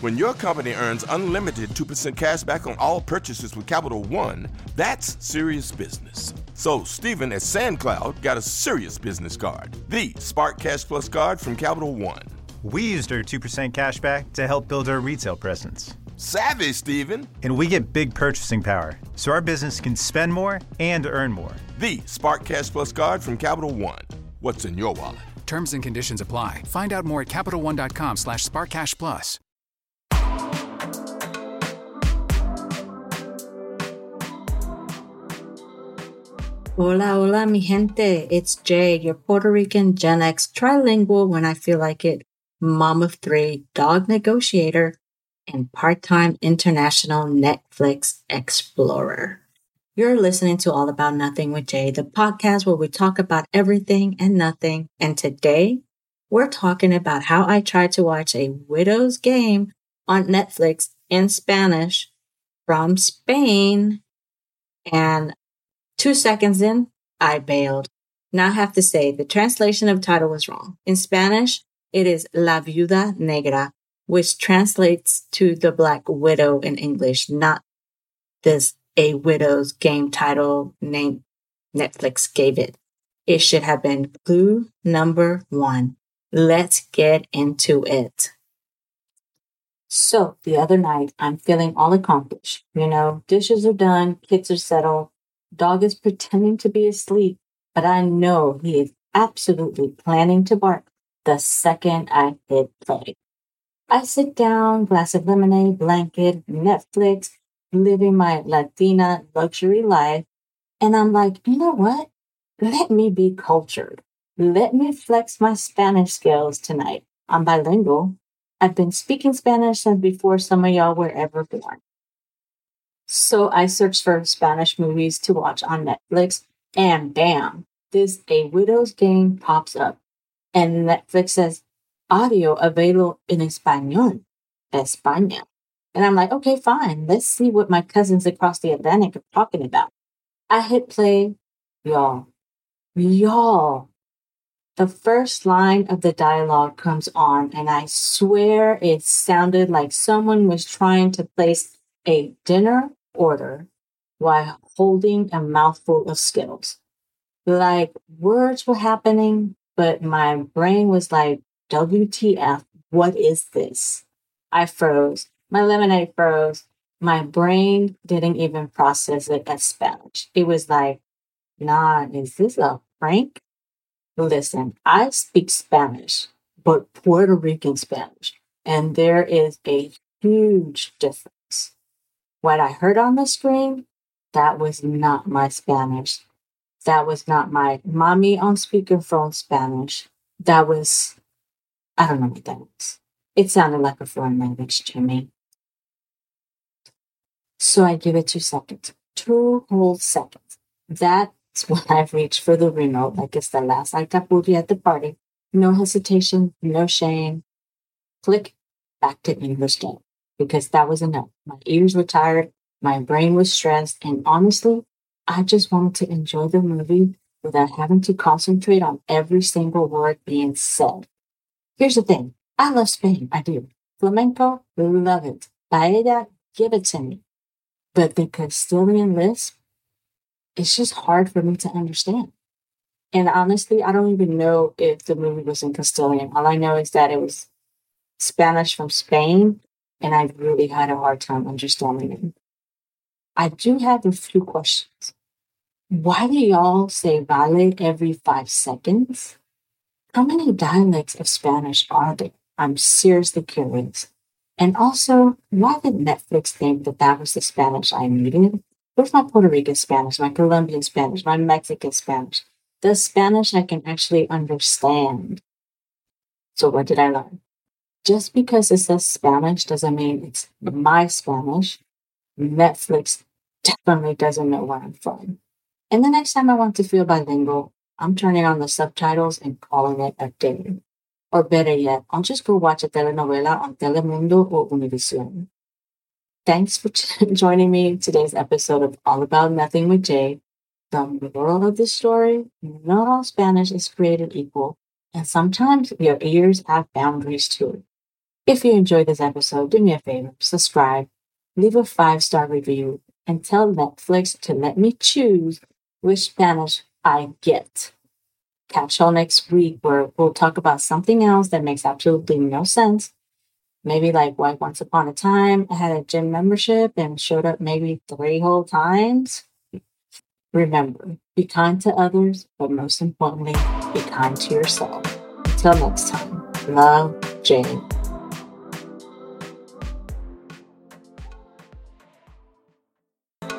When your company earns unlimited 2% cash back on all purchases with Capital One, that's serious business. So Stephen at SandCloud got a serious business card, the Spark Cash Plus card from Capital One. We used our 2% cash back to help build our retail presence. Savvy, Stephen. And we get big purchasing power, so our business can spend more and earn more. The Spark Cash Plus card from Capital One. What's in your wallet? Terms and conditions apply. Find out more at CapitalOne.com/SparkCashPlus. Hola, hola, mi gente. It's Jay, your Puerto Rican Gen X trilingual when I feel like it, mom of three, dog negotiator, and part-time international Netflix explorer. You're listening to All About Nothing with Jay, the podcast where we talk about everything and nothing. And today, we're talking about how I tried to watch A Widow's Game on Netflix in Spanish from Spain. And 2 seconds in, I bailed. Now I have to say, the translation of title was wrong. In Spanish, it is La Viuda Negra, which translates to the Black Widow in English, not this A Widow's Game title name Netflix gave it. It should have been Clue Number 1. Let's get into it. So the other night, I'm feeling all accomplished. You know, dishes are done, kids are settled, dog is pretending to be asleep, but I know he is absolutely planning to bark the second I hit play. I sit down, glass of lemonade, blanket, Netflix, living my Latina luxury life, and I'm like, you know what? Let me be cultured. Let me flex my Spanish skills tonight. I'm bilingual. I've been speaking Spanish since before some of y'all were ever born. So I searched for Spanish movies to watch on Netflix, and bam, this A Widow's Game pops up. And Netflix says, audio available in Español, España. And I'm like, okay, fine. Let's see what my cousins across the Atlantic are talking about. I hit play, y'all. The first line of the dialogue comes on, and I swear it sounded like someone was trying to place a dinner order while holding a mouthful of Skittles. Like, words were happening, but my brain was like, WTF, what is this? I froze. My lemonade froze. My brain didn't even process it as Spanish. It was like, nah, is this a prank? Listen, I speak Spanish, but Puerto Rican Spanish, and there is a huge difference. What I heard on the screen, that was not my Spanish. That was not my mommy on speakerphone Spanish. That was, I don't know what that was. It sounded like a foreign language to me. So I give it 2 seconds. 2 whole seconds. That's when I've reached for the remote like it's the last Acapulco at the party. No hesitation, no shame. Click back to English game. Because that was enough. My ears were tired. My brain was stressed. And honestly, I just wanted to enjoy the movie without having to concentrate on every single word being said. Here's the thing. I love Spain. I do. Flamenco, love it. Paella, give it to me. But the Castilian lisp, it's just hard for me to understand. And honestly, I don't even know if the movie was in Castilian. All I know is that it was Spanish from Spain, and I really had a hard time understanding it. I do have a few questions. Why do y'all say vale every 5 seconds? How many dialects of Spanish are there? I'm seriously curious. And also, why did Netflix think that that was the Spanish I needed? Where's my Puerto Rican Spanish, my Colombian Spanish, my Mexican Spanish? The Spanish I can actually understand. So what did I learn? Just because it says Spanish doesn't mean it's my Spanish. Netflix definitely doesn't know where I'm from. And the next time I want to feel bilingual, I'm turning on the subtitles and calling it a day. Or better yet, I'll just go watch a telenovela on Telemundo or Univision. Thanks for joining me in today's episode of All About Nothing with Jay. The moral of this story, not all Spanish is created equal, and sometimes your ears have boundaries too. If you enjoyed this episode, do me a favor, subscribe, leave a 5-star review, and tell Netflix to let me choose which Spanish I get. Catch y'all next week where we'll talk about something else that makes absolutely no sense. Maybe like why once upon a time I had a gym membership and showed up maybe 3 whole times. Remember, be kind to others, but most importantly, be kind to yourself. Till next time, love, Jane.